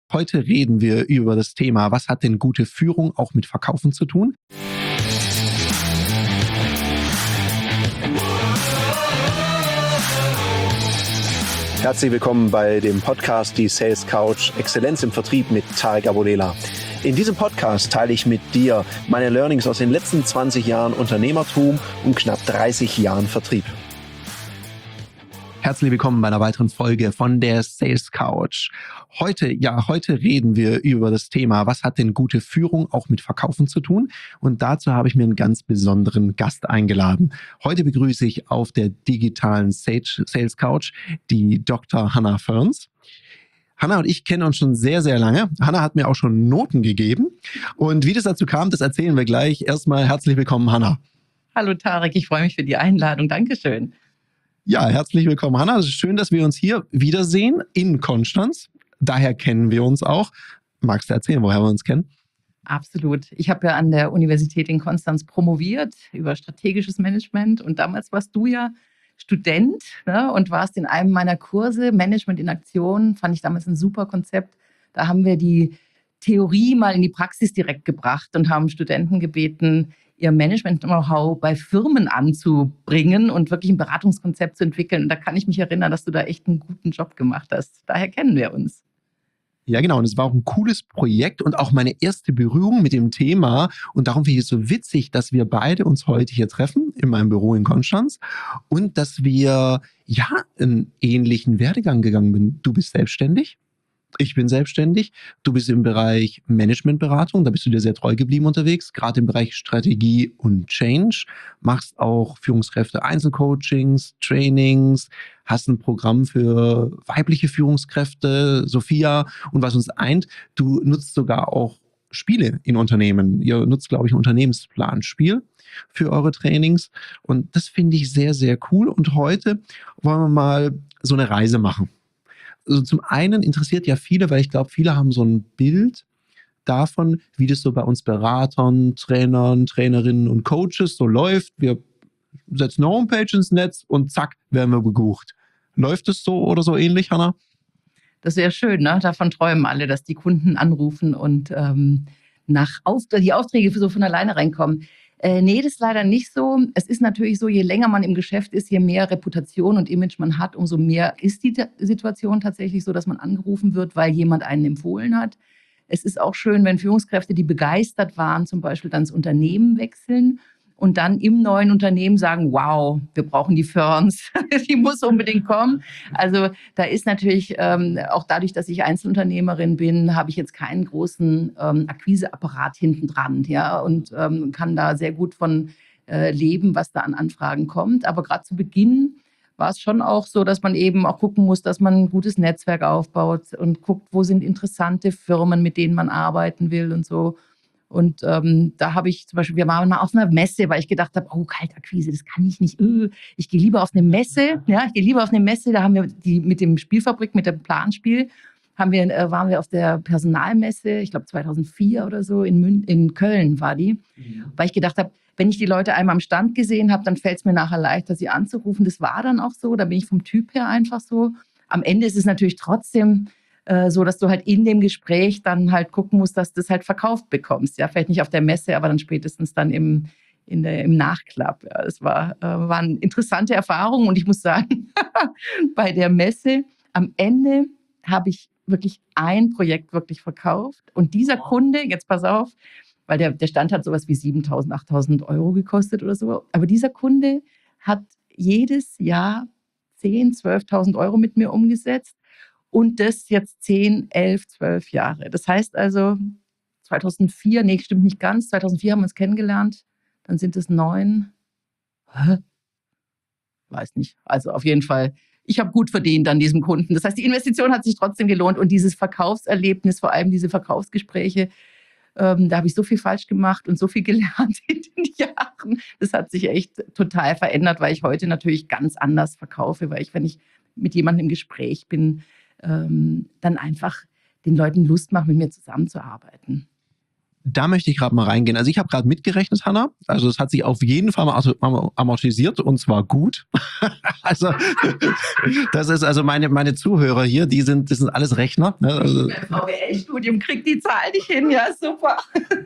Heute reden wir über das Thema, was hat denn gute Führung auch mit Verkaufen zu tun? Herzlich willkommen bei dem Podcast Die Sales Couch Exzellenz im Vertrieb mit Tarek Abodela. In diesem Podcast teile ich mit dir meine Learnings aus den letzten 20 Jahren Unternehmertum und knapp 30 Jahren Vertrieb. Herzlich willkommen bei einer weiteren Folge von der Sales Couch. Heute reden wir über das Thema, was hat denn gute Führung auch mit Verkaufen zu tun? Und dazu habe ich mir einen ganz besonderen Gast eingeladen. Heute begrüße ich auf der digitalen Sales Couch die Dr. Hannah Ferns. Hannah und ich kennen uns schon sehr, sehr lange. Hannah hat mir auch schon Noten gegeben. Und wie das dazu kam, das erzählen wir gleich. Erstmal herzlich willkommen, Hannah. Hallo Tarek, ich freue mich für die Einladung. Dankeschön. Ja, herzlich willkommen, Hannah. Es ist schön, dass wir uns hier wiedersehen in Konstanz. Daher kennen wir uns auch. Magst du erzählen, woher wir uns kennen? Absolut. Ich habe ja an der Universität in Konstanz promoviert über strategisches Management. Und damals warst du ja Student, ne, und warst in einem meiner Kurse, Management in Aktion, fand ich damals ein super Konzept. Da haben wir die Theorie mal in die Praxis direkt gebracht und haben Studenten gebeten, ihr Management-Know-how bei Firmen anzubringen und wirklich ein Beratungskonzept zu entwickeln. Und da kann ich mich erinnern, dass du da echt einen guten Job gemacht hast. Daher kennen wir uns. Ja, genau. Und es war auch ein cooles Projekt und auch meine erste Berührung mit dem Thema. Und darum finde ich es so witzig, dass wir beide uns heute hier treffen in meinem Büro in Konstanz und dass wir einen ähnlichen Werdegang gegangen sind. Du bist selbstständig. Ich bin selbstständig. Du bist im Bereich Managementberatung, da bist du dir sehr treu geblieben unterwegs, gerade im Bereich Strategie und Change. Machst auch Führungskräfte Einzelcoachings, Trainings, hast ein Programm für weibliche Führungskräfte, Sophia. Und was uns eint, du nutzt sogar auch Spiele in Unternehmen. Ihr nutzt, glaube ich, ein Unternehmensplanspiel für eure Trainings. Und das finde ich sehr, sehr cool. Und heute wollen wir mal so eine Reise machen. Also zum einen interessiert ja viele, weil ich glaube, viele haben so ein Bild davon, wie das so bei uns Beratern, Trainern, Trainerinnen und Coaches so läuft. Wir setzen eine Homepage ins Netz und zack, werden wir gebucht. Läuft es so oder so ähnlich, Hannah? Das wäre schön, ne? Davon träumen alle, dass die Kunden anrufen und die Aufträge so von alleine reinkommen. Nee, das ist leider nicht so. Es ist natürlich so, je länger man im Geschäft ist, je mehr Reputation und Image man hat, umso mehr ist die Situation tatsächlich so, dass man angerufen wird, weil jemand einen empfohlen hat. Es ist auch schön, wenn Führungskräfte, die begeistert waren, zum Beispiel dann das Unternehmen wechseln und dann im neuen Unternehmen sagen, wow, wir brauchen die Ferns, die muss unbedingt kommen. Also da ist natürlich, auch dadurch, dass ich Einzelunternehmerin bin, habe ich jetzt keinen großen Akquiseapparat hinten dran, ja, und kann da sehr gut von leben, was da an Anfragen kommt. Aber gerade zu Beginn war es schon auch so, dass man eben auch gucken muss, dass man ein gutes Netzwerk aufbaut und guckt, wo sind interessante Firmen, mit denen man arbeiten will und so. Und da habe ich zum Beispiel, wir waren mal auf einer Messe, weil ich gedacht habe, oh, Kaltakquise, das kann ich nicht. Ich gehe lieber auf eine Messe. Ja, ich gehe lieber auf eine Messe. Da haben wir die mit dem Spielfabrik, mit dem Planspiel, waren wir auf der Personalmesse, ich glaube 2004 oder so, in Köln war die. Ja. Weil ich gedacht habe, wenn ich die Leute einmal am Stand gesehen habe, dann fällt es mir nachher leichter, sie anzurufen. Das war dann auch so. Da bin ich vom Typ her einfach so. Am Ende ist es natürlich trotzdem so, dass du halt in dem Gespräch dann halt gucken musst, dass du das halt verkauft bekommst. Ja, vielleicht nicht auf der Messe, aber dann spätestens dann im Nachklapp. Ja, das waren interessante Erfahrungen und ich muss sagen, bei der Messe am Ende habe ich wirklich ein Projekt wirklich verkauft und dieser Kunde, jetzt pass auf, weil der Stand hat sowas wie 7.000, 8.000 Euro gekostet oder so, aber dieser Kunde hat jedes Jahr 10.000, 12.000 Euro mit mir umgesetzt. Und das jetzt 10, 11, 12 Jahre. Das heißt also 2004, nee, stimmt nicht ganz, 2004 haben wir uns kennengelernt, dann sind es 9, weiß nicht, also auf jeden Fall, ich habe gut verdient an diesem Kunden. Das heißt, die Investition hat sich trotzdem gelohnt und dieses Verkaufserlebnis, vor allem diese Verkaufsgespräche, da habe ich so viel falsch gemacht und so viel gelernt in den Jahren. Das hat sich echt total verändert, weil ich heute natürlich ganz anders verkaufe, weil wenn ich mit jemandem im Gespräch bin, dann einfach den Leuten Lust macht, mit mir zusammenzuarbeiten. Da möchte ich gerade mal reingehen. Also ich habe gerade mitgerechnet, Hanna. Also es hat sich auf jeden Fall mal amortisiert und zwar gut. Also das ist also meine Zuhörer hier, das sind alles Rechner. Ne? Also, mein VWL-Studium kriegt die Zahl nicht hin, ja super.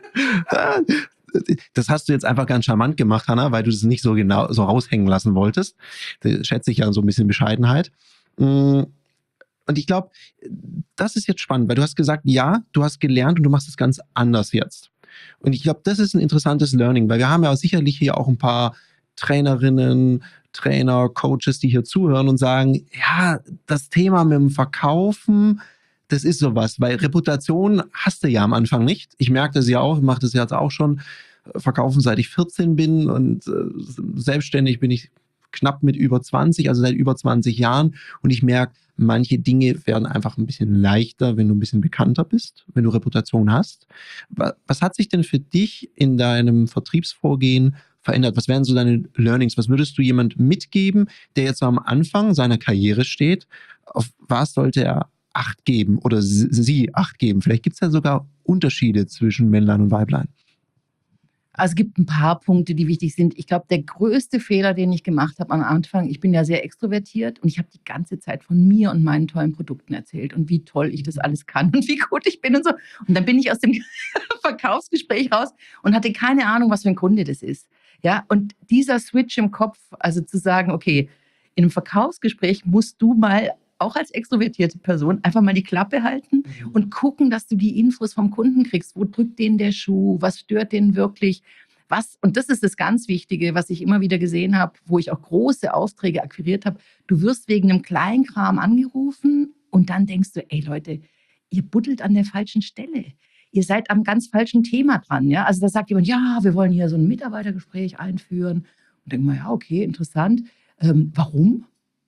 Das hast du jetzt einfach ganz charmant gemacht, Hanna, weil du das nicht so genau so raushängen lassen wolltest. Das schätze ich ja so ein bisschen Bescheidenheit. Und ich glaube, das ist jetzt spannend, weil du hast gesagt, ja, du hast gelernt und du machst es ganz anders jetzt. Und ich glaube, das ist ein interessantes Learning, weil wir haben ja sicherlich hier auch ein paar Trainerinnen, Trainer, Coaches, die hier zuhören und sagen, ja, das Thema mit dem Verkaufen, das ist sowas, weil Reputation hast du ja am Anfang nicht. Ich merke das ja auch, ich mache das jetzt auch schon, verkaufen seit ich 14 bin und selbstständig bin ich knapp mit über 20, also seit über 20 Jahren und ich merke, manche Dinge werden einfach ein bisschen leichter, wenn du ein bisschen bekannter bist, wenn du Reputation hast. Was hat sich denn für dich in deinem Vertriebsvorgehen verändert? Was wären so deine Learnings? Was würdest du jemand mitgeben, der jetzt am Anfang seiner Karriere steht? Auf was sollte er Acht geben oder sie Acht geben? Vielleicht gibt es ja sogar Unterschiede zwischen Männlein und Weiblein. Also es gibt ein paar Punkte, die wichtig sind. Ich glaube, der größte Fehler, den ich gemacht habe am Anfang, ich bin ja sehr extrovertiert und ich habe die ganze Zeit von mir und meinen tollen Produkten erzählt und wie toll ich das alles kann und wie gut ich bin und so. Und dann bin ich aus dem Verkaufsgespräch raus und hatte keine Ahnung, was für ein Kunde das ist. Ja, und dieser Switch im Kopf, also zu sagen, okay, in einem Verkaufsgespräch musst du mal auch als extrovertierte Person einfach mal die Klappe halten und gucken, dass du die Infos vom Kunden kriegst. Wo drückt den der Schuh? Was stört den wirklich? Was? Und das ist das ganz Wichtige, was ich immer wieder gesehen habe, wo ich auch große Aufträge akquiriert habe. Du wirst wegen einem Kleinkram angerufen und dann denkst du, ey Leute, ihr buddelt an der falschen Stelle. Ihr seid am ganz falschen Thema dran. Ja? Also da sagt jemand, ja, wir wollen hier so ein Mitarbeitergespräch einführen. Und denkt man, ja, okay, interessant. Warum?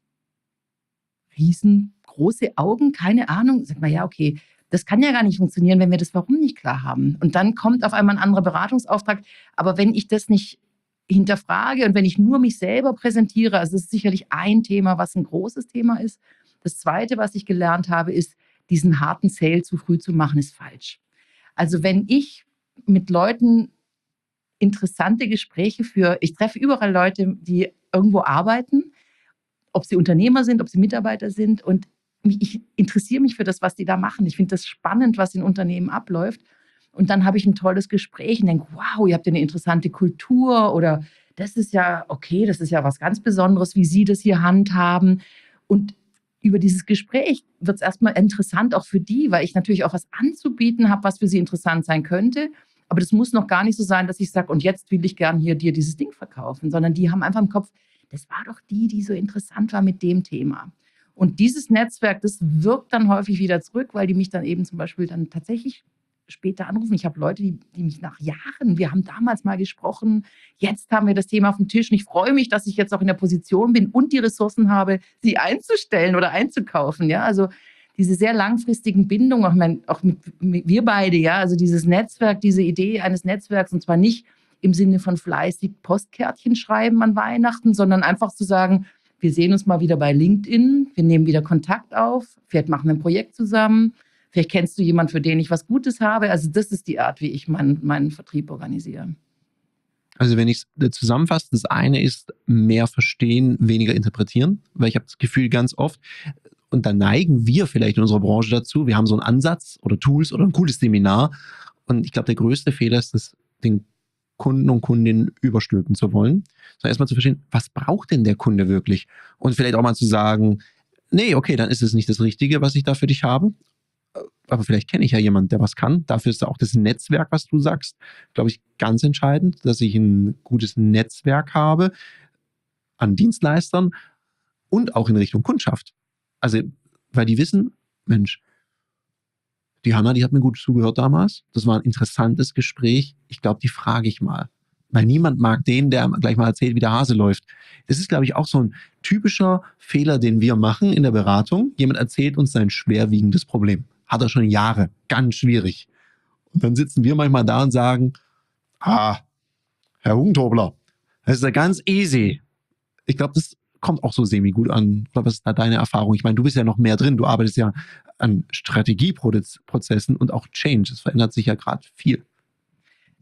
Riesengroße Augen, keine Ahnung. Sagt man, ja, okay, das kann ja gar nicht funktionieren, wenn wir das Warum nicht klar haben. Und dann kommt auf einmal ein anderer Beratungsauftrag. Aber wenn ich das nicht hinterfrage und wenn ich nur mich selber präsentiere, also das ist sicherlich ein Thema, was ein großes Thema ist. Das Zweite, was ich gelernt habe, ist, diesen harten Sale zu früh zu machen, ist falsch. Also wenn ich mit Leuten interessante Gespräche führe, ich treffe überall Leute, die irgendwo arbeiten, ob sie Unternehmer sind, ob sie Mitarbeiter sind. Und ich interessiere mich für das, was die da machen. Ich finde das spannend, was in Unternehmen abläuft. Und dann habe ich ein tolles Gespräch und denke, wow, ihr habt ja eine interessante Kultur oder das ist ja okay, das ist ja was ganz Besonderes, wie Sie das hier handhaben. Und über dieses Gespräch wird es erstmal interessant auch für die, weil ich natürlich auch was anzubieten habe, was für sie interessant sein könnte. Aber das muss noch gar nicht so sein, dass ich sage, und jetzt will ich gern hier dir dieses Ding verkaufen, sondern die haben einfach im Kopf, das war doch die so interessant war mit dem Thema. Und dieses Netzwerk, das wirkt dann häufig wieder zurück, weil die mich dann eben zum Beispiel dann tatsächlich später anrufen. Ich habe Leute, die mich nach Jahren, wir haben damals mal gesprochen, jetzt haben wir das Thema auf dem Tisch und ich freue mich, dass ich jetzt auch in der Position bin und die Ressourcen habe, sie einzustellen oder einzukaufen. Ja, also diese sehr langfristigen Bindungen, auch mit wir beide, ja, also dieses Netzwerk, diese Idee eines Netzwerks und zwar nicht im Sinne von fleißig Postkärtchen schreiben an Weihnachten, sondern einfach zu sagen, wir sehen uns mal wieder bei LinkedIn, wir nehmen wieder Kontakt auf, vielleicht machen wir ein Projekt zusammen, vielleicht kennst du jemanden, für den ich was Gutes habe. Also das ist die Art, wie ich meinen Vertrieb organisiere. Also wenn ich es zusammenfasse, das eine ist mehr verstehen, weniger interpretieren, weil ich habe das Gefühl ganz oft, und da neigen wir vielleicht in unserer Branche dazu, wir haben so einen Ansatz oder Tools oder ein cooles Seminar und ich glaube, der größte Fehler ist, das den Kunden und Kundinnen überstülpen zu wollen, sondern erstmal zu verstehen, was braucht denn der Kunde wirklich? Und vielleicht auch mal zu sagen, nee, okay, dann ist es nicht das Richtige, was ich da für dich habe. Aber vielleicht kenne ich ja jemanden, der was kann. Dafür ist auch das Netzwerk, was du sagst, glaube ich, ganz entscheidend, dass ich ein gutes Netzwerk habe an Dienstleistern und auch in Richtung Kundschaft. Also, weil die wissen, Mensch, die Hanna, die hat mir gut zugehört damals. Das war ein interessantes Gespräch. Ich glaube, die frage ich mal. Weil niemand mag den, der gleich mal erzählt, wie der Hase läuft. Das ist, glaube ich, auch so ein typischer Fehler, den wir machen in der Beratung. Jemand erzählt uns sein schwerwiegendes Problem. Hat er schon Jahre. Ganz schwierig. Und dann sitzen wir manchmal da und sagen, Herr Hugentobler, das ist ja ganz easy. Ich glaube, das kommt auch so semi-gut an. Was ist da deine Erfahrung? Ich meine, du bist ja noch mehr drin. Du arbeitest ja an Strategieprozessen und auch Change. Es verändert sich ja gerade viel.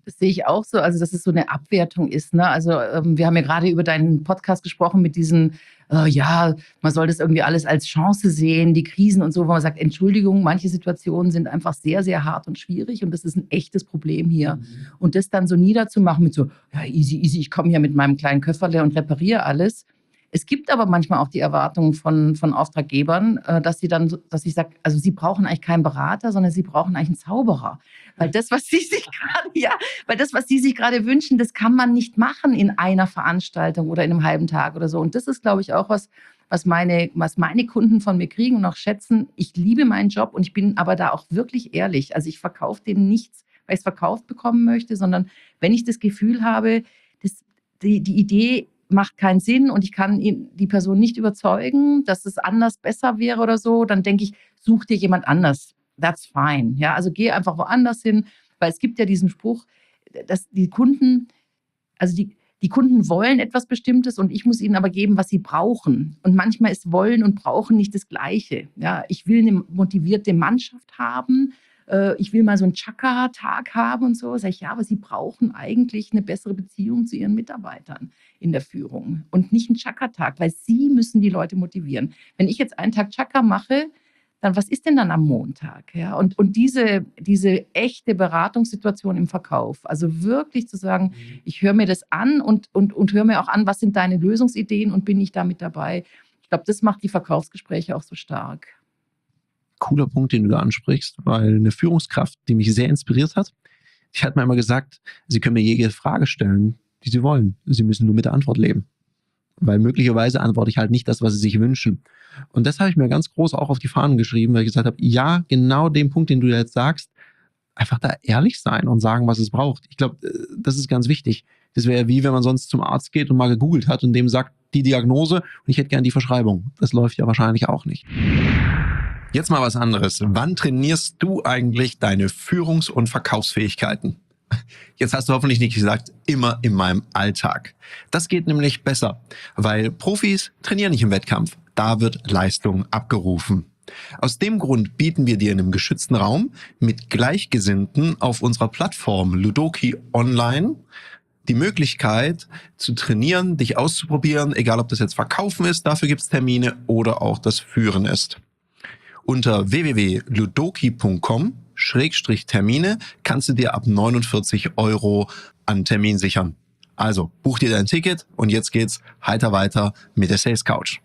Das sehe ich auch so, also dass es so eine Abwertung ist. Ne? Also wir haben ja gerade über deinen Podcast gesprochen mit diesen, ja, man soll das irgendwie alles als Chance sehen, die Krisen und so, wo man sagt, Entschuldigung, manche Situationen sind einfach sehr, sehr hart und schwierig und das ist ein echtes Problem hier. Und das dann so niederzumachen mit so, ja, easy, easy, ich komme hier mit meinem kleinen Köfferle und repariere alles. Es gibt aber manchmal auch die Erwartungen von Auftraggebern, dass ich sage, also sie brauchen eigentlich keinen Berater, sondern sie brauchen eigentlich einen Zauberer. Weil das, was sie sich gerade, ja, weil das, was sie sich gerade wünschen, das kann man nicht machen in einer Veranstaltung oder in einem halben Tag oder so. Und das ist, glaube ich, auch was meine Kunden von mir kriegen und auch schätzen. Ich liebe meinen Job und ich bin aber da auch wirklich ehrlich. Also ich verkaufe denen nichts, weil ich es verkauft bekommen möchte, sondern wenn ich das Gefühl habe, die Idee macht keinen Sinn und ich kann die Person nicht überzeugen, dass es anders besser wäre oder so, dann denke ich, such dir jemand anders. That's fine. Ja, also geh einfach woanders hin, weil es gibt ja diesen Spruch, dass die Kunden wollen etwas Bestimmtes und ich muss ihnen aber geben, was sie brauchen. Und manchmal ist Wollen und Brauchen nicht das Gleiche. Ja, ich will eine motivierte Mannschaft haben. Ich will mal so einen Chakra-Tag haben und so. Sag ich, ja, aber sie brauchen eigentlich eine bessere Beziehung zu ihren Mitarbeitern in der Führung und nicht einen Chakra-Tag, weil sie müssen die Leute motivieren. Wenn ich jetzt einen Tag Chakra mache, dann was ist denn dann am Montag? Ja? Und diese echte Beratungssituation im Verkauf, also wirklich zu sagen, ich höre mir das an und höre mir auch an, was sind deine Lösungsideen und bin ich da mit dabei. Ich glaube, das macht die Verkaufsgespräche auch so stark. Cooler Punkt, den du da ansprichst, weil eine Führungskraft, die mich sehr inspiriert hat, die hat mir immer gesagt, sie können mir jede Frage stellen, die sie wollen. Sie müssen nur mit der Antwort leben. Weil möglicherweise antworte ich halt nicht das, was sie sich wünschen. Und das habe ich mir ganz groß auch auf die Fahnen geschrieben, weil ich gesagt habe, ja, genau den Punkt, den du jetzt sagst, einfach da ehrlich sein und sagen, was es braucht. Ich glaube, das ist ganz wichtig. Das wäre wie, wenn man sonst zum Arzt geht und mal gegoogelt hat und dem sagt, die Diagnose und ich hätte gern die Verschreibung. Das läuft ja wahrscheinlich auch nicht. Jetzt mal was anderes. Wann trainierst du eigentlich deine Führungs- und Verkaufsfähigkeiten? Jetzt hast du hoffentlich nicht gesagt, immer in meinem Alltag. Das geht nämlich besser, weil Profis trainieren nicht im Wettkampf. Da wird Leistung abgerufen. Aus dem Grund bieten wir dir in einem geschützten Raum mit Gleichgesinnten auf unserer Plattform Ludoki Online die Möglichkeit zu trainieren, dich auszuprobieren, egal ob das jetzt Verkaufen ist, dafür gibt es Termine, oder auch das Führen ist. Unter www.ludoki.com/Termine kannst du dir ab 49 € an Termin sichern. Also buch dir dein Ticket und jetzt geht's heiter weiter mit der Sales Couch.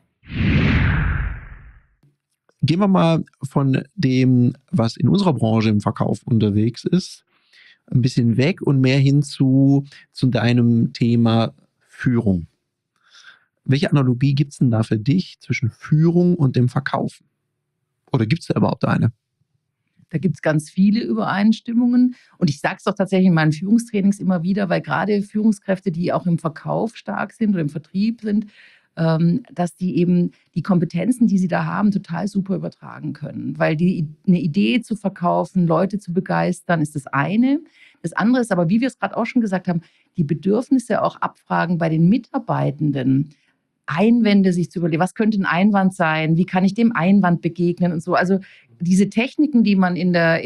Gehen wir mal von dem, was in unserer Branche im Verkauf unterwegs ist, ein bisschen weg und mehr hin zu deinem Thema Führung. Welche Analogie gibt's denn da für dich zwischen Führung und dem Verkaufen? Oder gibt es da überhaupt eine? Da gibt es ganz viele Übereinstimmungen. Und ich sage es doch tatsächlich in meinen Führungstrainings immer wieder, weil gerade Führungskräfte, die auch im Verkauf stark sind oder im Vertrieb sind, dass die eben die Kompetenzen, die sie da haben, total super übertragen können. Weil eine Idee zu verkaufen, Leute zu begeistern, ist das eine. Das andere ist aber, wie wir es gerade auch schon gesagt haben, die Bedürfnisse auch abfragen bei den Mitarbeitenden. Einwände sich zu überlegen, was könnte ein Einwand sein, wie kann ich dem Einwand begegnen und so. Also diese Techniken, die man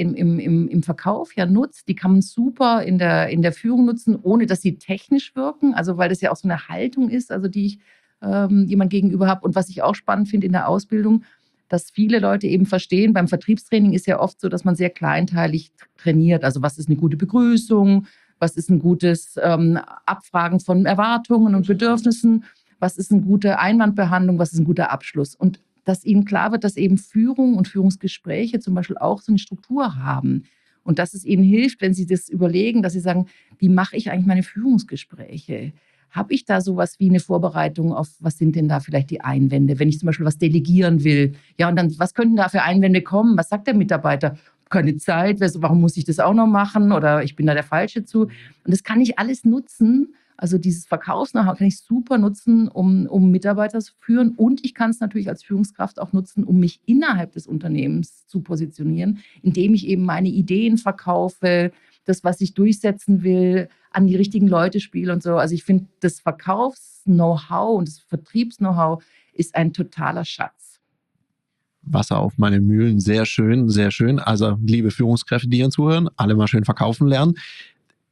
im Verkauf ja nutzt, die kann man super in der Führung nutzen, ohne dass sie technisch wirken, also weil das ja auch so eine Haltung ist, also die ich jemand gegenüber habe. Und was ich auch spannend finde in der Ausbildung, dass viele Leute eben verstehen, beim Vertriebstraining ist ja oft so, dass man sehr kleinteilig trainiert. Also was ist eine gute Begrüßung, was ist ein gutes Abfragen von Erwartungen und Bedürfnissen, was ist eine gute Einwandbehandlung, was ist ein guter Abschluss. Und dass ihnen klar wird, dass eben Führung und Führungsgespräche zum Beispiel auch so eine Struktur haben. Und dass es ihnen hilft, wenn sie das überlegen, dass sie sagen, wie mache ich eigentlich meine Führungsgespräche? Habe ich da sowas wie eine Vorbereitung auf, was sind denn da vielleicht die Einwände, wenn ich zum Beispiel was delegieren will? Ja, und dann, was könnten da für Einwände kommen? Was sagt der Mitarbeiter? Keine Zeit, warum muss ich das auch noch machen? Oder ich bin da der Falsche zu. Und das kann ich alles nutzen. Also dieses Verkaufs-Know-how kann ich super nutzen, um Mitarbeiter zu führen. Und ich kann es natürlich als Führungskraft auch nutzen, um mich innerhalb des Unternehmens zu positionieren, indem ich eben meine Ideen verkaufe, das, was ich durchsetzen will, an die richtigen Leute spiele und so. Also ich finde, das Verkaufs-Know-how und das Vertriebs-Know-how ist ein totaler Schatz. Wasser auf meine Mühlen, sehr schön, sehr schön. Also liebe Führungskräfte, die hier zuhören, alle mal schön verkaufen lernen.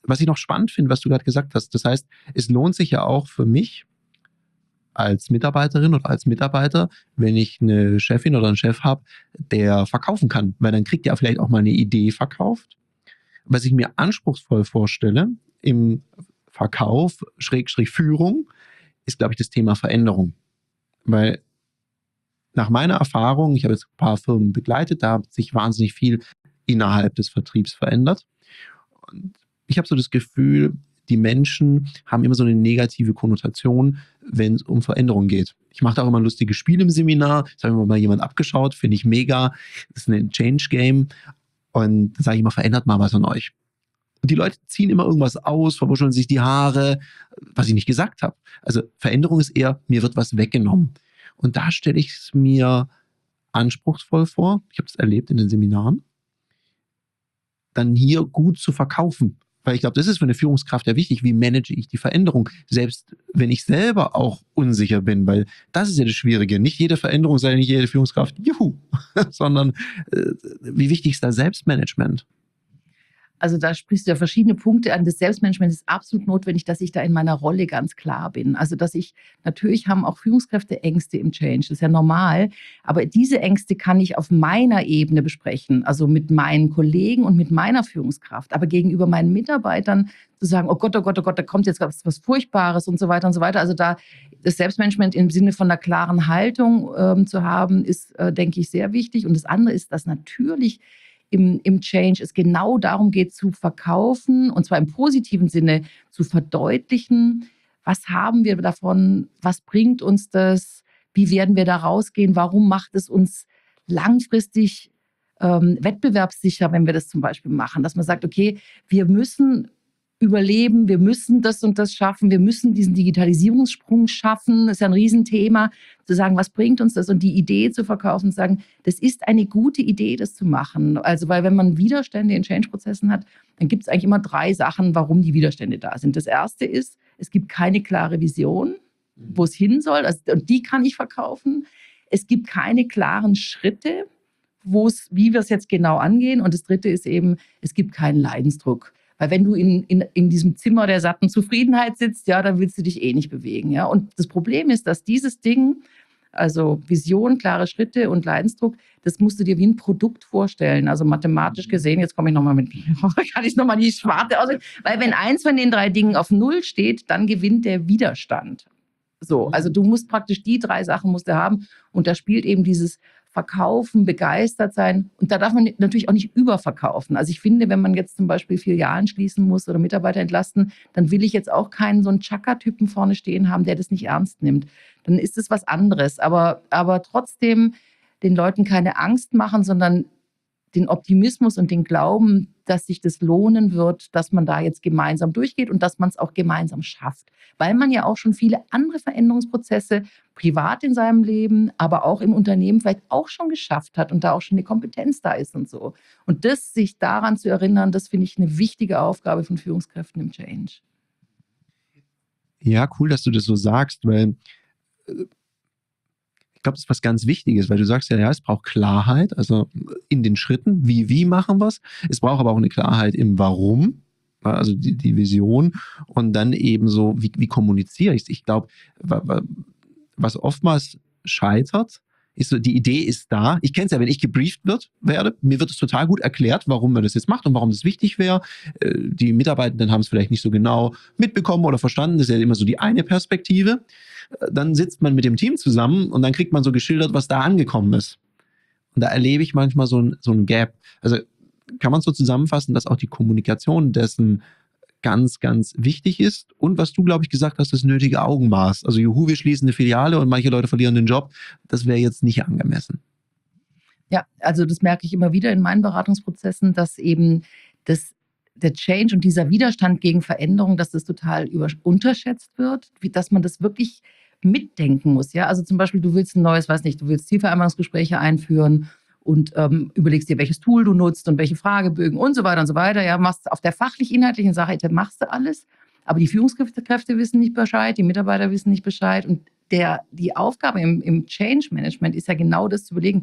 was ich noch spannend finde, was du gerade gesagt hast, das heißt, es lohnt sich ja auch für mich als Mitarbeiterin oder als Mitarbeiter, wenn ich eine Chefin oder einen Chef habe, der verkaufen kann, weil dann kriegt er vielleicht auch mal eine Idee verkauft. Was ich mir anspruchsvoll vorstelle im Verkauf, Schrägstrich Führung, ist, glaube ich, das Thema Veränderung. Weil nach meiner Erfahrung, ich habe jetzt ein paar Firmen begleitet, da hat sich wahnsinnig viel innerhalb des Vertriebs verändert. Und ich habe so das Gefühl, die Menschen haben immer so eine negative Konnotation, wenn es um Veränderung geht. Ich mache da auch immer ein lustiges Spiel im Seminar. Das habe ich mir mal jemand abgeschaut, finde ich mega. Das ist ein Change-Game. Und da sage ich immer, verändert mal was an euch. Und die Leute ziehen immer irgendwas aus, verwuscheln sich die Haare, was ich nicht gesagt habe. Also Veränderung ist eher, mir wird was weggenommen. Und da stelle ich es mir anspruchsvoll vor. Ich habe es erlebt in den Seminaren. Dann hier gut zu verkaufen. Weil ich glaube, das ist für eine Führungskraft ja wichtig. Wie manage ich die Veränderung? Selbst wenn ich selber auch unsicher bin, weil das ist ja das Schwierige. Nicht jede Veränderung sei nicht jede Führungskraft, juhu, sondern wie wichtig ist da Selbstmanagement? Also da sprichst du ja verschiedene Punkte an. Das Selbstmanagement ist absolut notwendig, dass ich da in meiner Rolle ganz klar bin. Also natürlich haben auch Führungskräfte Ängste im Change, das ist ja normal. Aber diese Ängste kann ich auf meiner Ebene besprechen, also mit meinen Kollegen und mit meiner Führungskraft. Aber gegenüber meinen Mitarbeitern zu sagen, oh Gott, oh Gott, oh Gott, da kommt jetzt was Furchtbares und so weiter und so weiter. Also da das Selbstmanagement im Sinne von einer klaren Haltung zu haben, ist, denke ich, sehr wichtig. Und das andere ist, dass natürlich im Change es genau darum geht, zu verkaufen, und zwar im positiven Sinne, zu verdeutlichen, was haben wir davon, was bringt uns das, wie werden wir da rausgehen, warum macht es uns langfristig wettbewerbssicher, wenn wir das zum Beispiel machen, dass man sagt, okay, wir müssen überleben, wir müssen das und das schaffen, wir müssen diesen Digitalisierungssprung schaffen, das ist ja ein Riesenthema, zu sagen, was bringt uns das und die Idee zu verkaufen, zu sagen, das ist eine gute Idee, das zu machen. Also, weil wenn man Widerstände in Change-Prozessen hat, dann gibt es eigentlich immer 3 Sachen, warum die Widerstände da sind. Das erste ist, es gibt keine klare Vision, wo es hin soll, und die kann ich verkaufen. Es gibt keine klaren Schritte, wie wir es jetzt genau angehen. Und das dritte ist eben, es gibt keinen Leidensdruck. Weil wenn du in diesem Zimmer der satten Zufriedenheit sitzt, ja, dann willst du dich eh nicht bewegen. Ja? Und das Problem ist, dass dieses Ding, also Vision, klare Schritte und Leidensdruck, das musst du dir wie ein Produkt vorstellen. Also mathematisch gesehen, jetzt komme ich nochmal kann ich nochmal die Schwarte aus. Weil wenn eins von den 3 Dingen auf Null steht, dann gewinnt der Widerstand. So, also du musst praktisch die 3 Sachen musst du haben. Und da spielt eben dieses Verkaufen, begeistert sein. Und da darf man natürlich auch nicht überverkaufen. Also ich finde, wenn man jetzt zum Beispiel Filialen schließen muss oder Mitarbeiter entlasten, dann will ich jetzt auch keinen so einen Chaka-Typen vorne stehen haben, der das nicht ernst nimmt. Dann ist es was anderes. Aber trotzdem den Leuten keine Angst machen, sondern den Optimismus und den Glauben, dass sich das lohnen wird, dass man da jetzt gemeinsam durchgeht und dass man es auch gemeinsam schafft. Weil man ja auch schon viele andere Veränderungsprozesse privat in seinem Leben, aber auch im Unternehmen vielleicht auch schon geschafft hat und da auch schon eine Kompetenz da ist und so. Und das, sich daran zu erinnern, das finde ich eine wichtige Aufgabe von Führungskräften im Change. Ja, cool, dass du das so sagst, weil ich glaube, das ist was ganz Wichtiges, weil du sagst ja, es braucht Klarheit, also in den Schritten, wie machen wir es. Es braucht aber auch eine Klarheit im Warum, also die Vision, und dann eben so, wie kommuniziere ich es. Ich glaube, was oftmals scheitert, ist so, die Idee ist da. Ich kenne es ja, wenn ich gebrieft werde, mir wird es total gut erklärt, warum man das jetzt macht und warum das wichtig wäre. Die Mitarbeitenden haben es vielleicht nicht so genau mitbekommen oder verstanden. Das ist ja immer so die eine Perspektive. Dann sitzt man mit dem Team zusammen und dann kriegt man so geschildert, was da angekommen ist. Und da erlebe ich manchmal so ein Gap. Also kann man so zusammenfassen, dass auch die Kommunikation dessen ganz, ganz wichtig ist. Und was du, glaube ich, gesagt hast, das nötige Augenmaß. Also juhu, wir schließen eine Filiale und manche Leute verlieren den Job. Das wäre jetzt nicht angemessen. Ja, also das merke ich immer wieder in meinen Beratungsprozessen, dass eben der Change und dieser Widerstand gegen Veränderung, dass das total unterschätzt wird, dass man das wirklich mitdenken muss. Ja? Also zum Beispiel, du willst ein neues, du willst Zielvereinbarungsgespräche einführen und überlegst dir, welches Tool du nutzt und welche Fragebögen und so weiter und so weiter. Ja, machst auf der fachlich-inhaltlichen Seite machst du alles, aber die Führungskräfte wissen nicht Bescheid, die Mitarbeiter wissen nicht Bescheid. Und die Aufgabe im Change-Management ist ja genau das zu überlegen,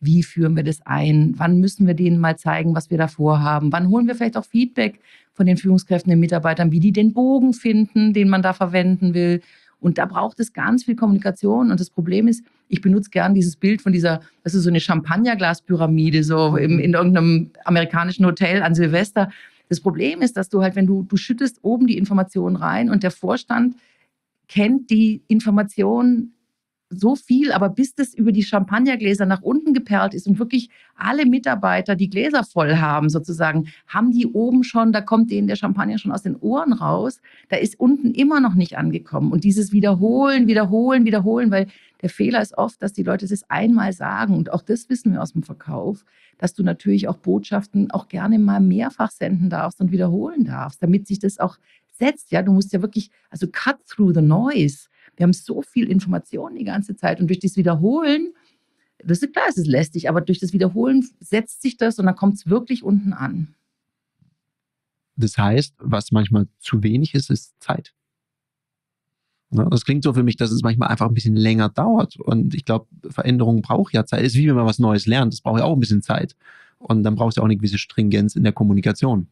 wie führen wir das ein, wann müssen wir denen mal zeigen, was wir da vorhaben, wann holen wir vielleicht auch Feedback von den Führungskräften, den Mitarbeitern, wie die den Bogen finden, den man da verwenden will. Und da braucht es ganz viel Kommunikation. Und das Problem ist, ich benutze gern dieses Bild von dieser, das ist so eine Champagnerglaspyramide, so in irgendeinem amerikanischen Hotel an Silvester. Das Problem ist, dass du halt, wenn du schüttest oben die Informationen rein und der Vorstand kennt die Informationen so viel, aber bis das über die Champagnergläser nach unten geperlt ist und wirklich alle Mitarbeiter die Gläser voll haben sozusagen, haben die oben schon, da kommt denen der Champagner schon aus den Ohren raus, da ist unten immer noch nicht angekommen. Und dieses Wiederholen, weil der Fehler ist oft, dass die Leute das einmal sagen und auch das wissen wir aus dem Verkauf, dass du natürlich auch Botschaften auch gerne mal mehrfach senden darfst und wiederholen darfst, damit sich das auch setzt. Ja, du musst ja wirklich, also cut through the noise. Wir haben so viel Information die ganze Zeit und durch das Wiederholen, das ist klar, es ist lästig, aber durch das Wiederholen setzt sich das und dann kommt es wirklich unten an. Das heißt, was manchmal zu wenig ist, ist Zeit. Ja, das klingt so für mich, dass es manchmal einfach ein bisschen länger dauert und ich glaube, Veränderung braucht ja Zeit. Es ist wie wenn man was Neues lernt, das braucht ja auch ein bisschen Zeit und dann brauchst du auch eine gewisse Stringenz in der Kommunikation.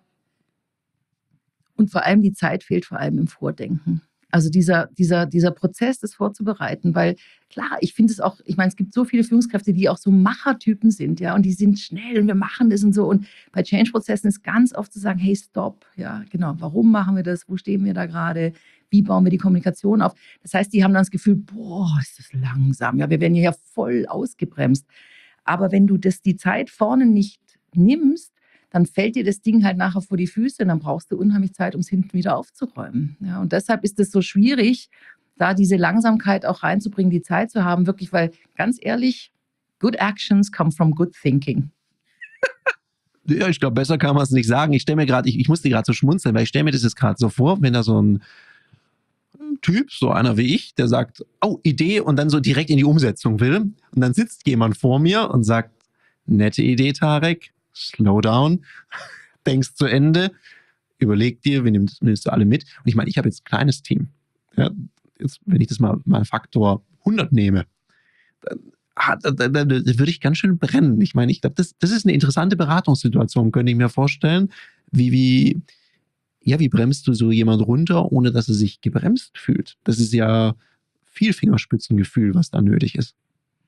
Und vor allem die Zeit fehlt vor allem im Vordenken. Also dieser Prozess, das vorzubereiten, weil klar, ich finde es auch, ich meine, es gibt so viele Führungskräfte, die auch so Machertypen sind, ja, und die sind schnell und wir machen das und so. Und bei Change-Prozessen ist ganz oft zu sagen, hey, stopp, ja, genau, warum machen wir das? Wo stehen wir da gerade? Wie bauen wir die Kommunikation auf? Das heißt, die haben dann das Gefühl, boah, ist das langsam, ja, wir werden hier ja voll ausgebremst. Aber wenn du die Zeit vorne nicht nimmst, dann fällt dir das Ding halt nachher vor die Füße und dann brauchst du unheimlich Zeit, um es hinten wieder aufzuräumen. Ja, und deshalb ist es so schwierig, da diese Langsamkeit auch reinzubringen, die Zeit zu haben, wirklich, weil ganz ehrlich, good actions come from good thinking. Ja, ich glaube, besser kann man es nicht sagen. Ich stelle mir gerade, ich musste gerade so schmunzeln, weil ich stelle mir das jetzt gerade so vor, wenn da so ein Typ, so einer wie ich, der sagt, oh, Idee und dann so direkt in die Umsetzung will und dann sitzt jemand vor mir und sagt, nette Idee, Tarek, slow down, denkst zu Ende, überleg dir, wen nimmst du alle mit? Und ich meine, ich habe jetzt ein kleines Team. Ja, jetzt, wenn ich das mal Faktor 100 nehme, dann würde ich ganz schön brennen. Ich meine, ich glaube, das ist eine interessante Beratungssituation, könnte ich mir vorstellen. Wie bremst du so jemand runter, ohne dass er sich gebremst fühlt? Das ist ja viel Fingerspitzengefühl, was da nötig ist.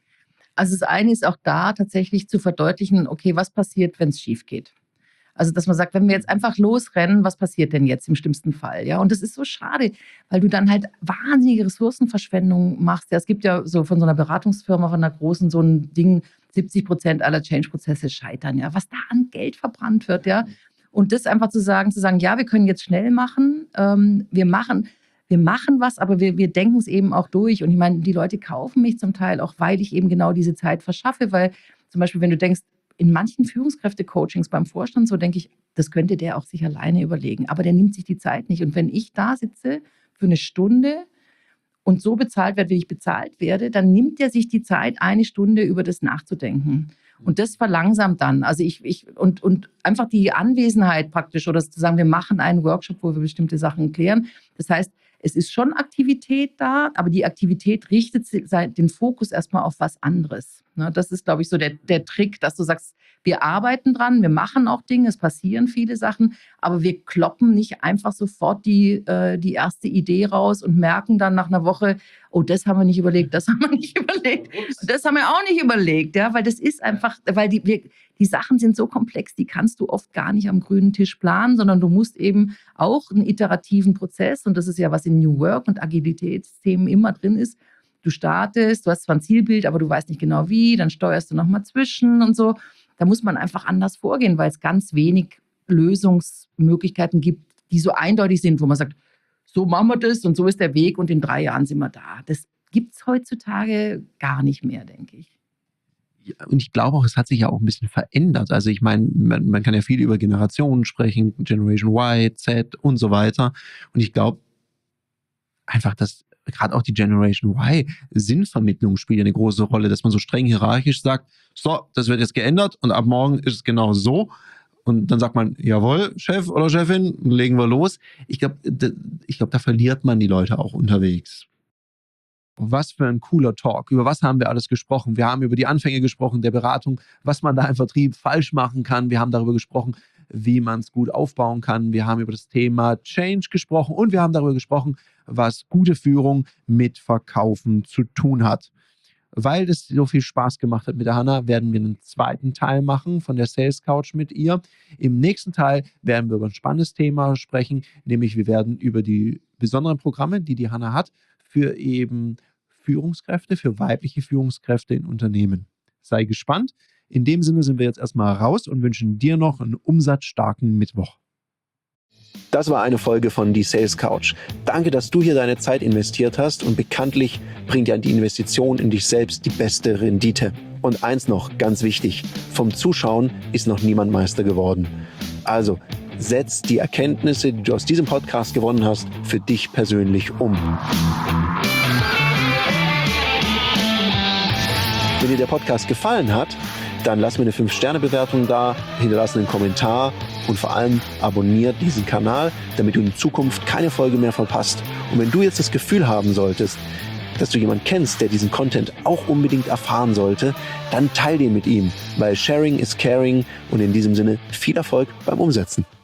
Also das eine ist auch da tatsächlich zu verdeutlichen, okay, was passiert, wenn es schief geht? Also dass man sagt, wenn wir jetzt einfach losrennen, was passiert denn jetzt im schlimmsten Fall? Ja, und das ist so schade, weil du dann halt wahnsinnige Ressourcenverschwendung machst. Ja, es gibt ja so von so einer Beratungsfirma, von einer großen, so ein Ding, 70% aller Change-Prozesse scheitern. Ja, was da an Geld verbrannt wird, ja. Und das einfach zu sagen, ja, wir können jetzt schnell machen, wir machen was, aber wir denken es eben auch durch. Und ich meine, die Leute kaufen mich zum Teil auch, weil ich eben genau diese Zeit verschaffe. Weil zum Beispiel, wenn du denkst, in manchen Führungskräfte-Coachings beim Vorstand, so denke ich, das könnte der auch sich alleine überlegen. Aber der nimmt sich die Zeit nicht. Und wenn ich da sitze für eine Stunde und so bezahlt werde, wie ich bezahlt werde, dann nimmt er sich die Zeit, eine Stunde über das nachzudenken. Und das verlangsamt dann. Also und einfach die Anwesenheit praktisch oder zu sagen, wir machen einen Workshop, wo wir bestimmte Sachen klären. Das heißt, es ist schon Aktivität da, aber die Aktivität richtet den Fokus erstmal auf was anderes. Das ist, glaube ich, so der Trick, dass du sagst, wir arbeiten dran, wir machen auch Dinge, es passieren viele Sachen, aber wir kloppen nicht einfach sofort die erste Idee raus und merken dann nach einer Woche, oh, das haben wir nicht überlegt, das haben wir nicht überlegt, das haben wir auch nicht überlegt, ja, weil das ist einfach, weil die Sachen sind so komplex, die kannst du oft gar nicht am grünen Tisch planen, sondern du musst eben auch einen iterativen Prozess, und das ist ja, was in New Work und Agilitätsthemen immer drin ist. Du startest, du hast zwar ein Zielbild, aber du weißt nicht genau wie, dann steuerst du nochmal zwischen und so. Da muss man einfach anders vorgehen, weil es ganz wenig Lösungsmöglichkeiten gibt, die so eindeutig sind, wo man sagt, so machen wir das und so ist der Weg und in 3 Jahren sind wir da. Das gibt es heutzutage gar nicht mehr, denke ich. Und ich glaube auch, es hat sich ja auch ein bisschen verändert. Also ich meine, man kann ja viel über Generationen sprechen, Generation Y, Z und so weiter. Und ich glaube einfach, dass gerade auch die Generation Y, Sinnvermittlung spielt eine große Rolle, dass man so streng hierarchisch sagt, so, das wird jetzt geändert und ab morgen ist es genau so. Und dann sagt man, jawohl, Chef oder Chefin, legen wir los. Ich glaube, da verliert man die Leute auch unterwegs. Was für ein cooler Talk. Über was haben wir alles gesprochen? Wir haben über die Anfänge gesprochen, der Beratung, was man da im Vertrieb falsch machen kann. Wir haben darüber gesprochen, wie man es gut aufbauen kann. Wir haben über das Thema Change gesprochen und wir haben darüber gesprochen, was gute Führung mit Verkaufen zu tun hat. Weil das so viel Spaß gemacht hat mit der Hannah, werden wir einen zweiten Teil machen von der Sales Couch mit ihr. Im nächsten Teil werden wir über ein spannendes Thema sprechen, nämlich wir werden über die besonderen Programme, die Hannah hat, für eben Führungskräfte, für weibliche Führungskräfte in Unternehmen. Sei gespannt. In dem Sinne sind wir jetzt erstmal raus und wünschen dir noch einen umsatzstarken Mittwoch. Das war eine Folge von Die Sales Couch. Danke, dass du hier deine Zeit investiert hast und bekanntlich bringt ja die Investition in dich selbst die beste Rendite. Und eins noch, ganz wichtig, vom Zuschauen ist noch niemand Meister geworden. Also, setz die Erkenntnisse, die du aus diesem Podcast gewonnen hast, für dich persönlich um. Wenn dir der Podcast gefallen hat, dann lass mir eine 5-Sterne-Bewertung da, hinterlass einen Kommentar und vor allem abonniere diesen Kanal, damit du in Zukunft keine Folge mehr verpasst. Und wenn du jetzt das Gefühl haben solltest, dass du jemanden kennst, der diesen Content auch unbedingt erfahren sollte, dann teile den mit ihm, weil Sharing is Caring und in diesem Sinne viel Erfolg beim Umsetzen.